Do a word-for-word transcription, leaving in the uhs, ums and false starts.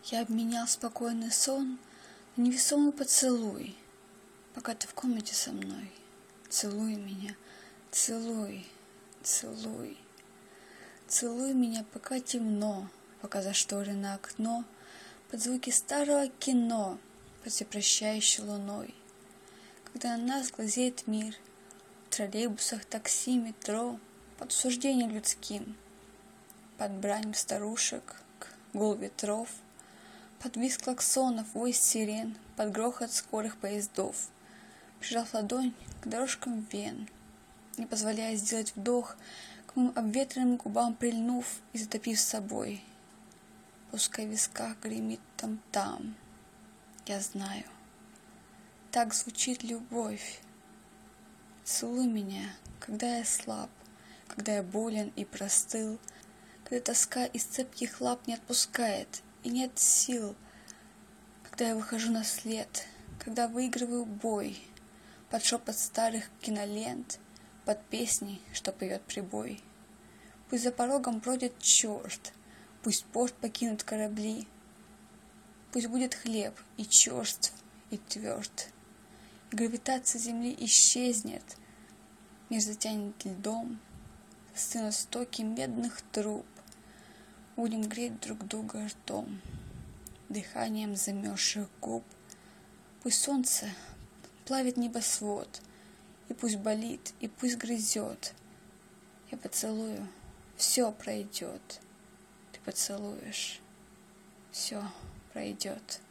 Я обменял спокойный сон на невесомый поцелуй, пока ты в комнате со мной. Целуй меня, целуй, целуй. Целуй меня, пока темно, пока зашторено окно, под звуки старого кино, под всепрощающей луной. Когда на нас глазеет мир, в троллейбусах, такси, метро, под осуждением людским, под брань старушек, гул ветров, под визг клаксонов, вой сирен, под грохот скорых поездов, прижав ладонь к дорожкам вен, не позволяя сделать вдох, к моим обветренным губам прильнув и затопив собой. Пускай в висках гремит там-там, я знаю, так звучит любовь. Целуй меня, когда я слаб, когда я болен и простыл, когда тоска из цепких лап не отпускает и нет сил, когда я выхожу на след, когда выигрываю бой, под шепот старых кинолент, под песни, что поет прибой. Пусть за порогом бродит черт, пусть порт покинут корабли, пусть будет хлеб и черств, и тверд, и гравитация земли исчезнет, мир затянет льдом, стынут стоки медных труб, будем греть друг друга ртом, дыханием замерзших губ. Пусть солнце плавит небосвод, и пусть болит, и пусть грызет. Я поцелую, все пройдет. Ты поцелуешь, все пройдет.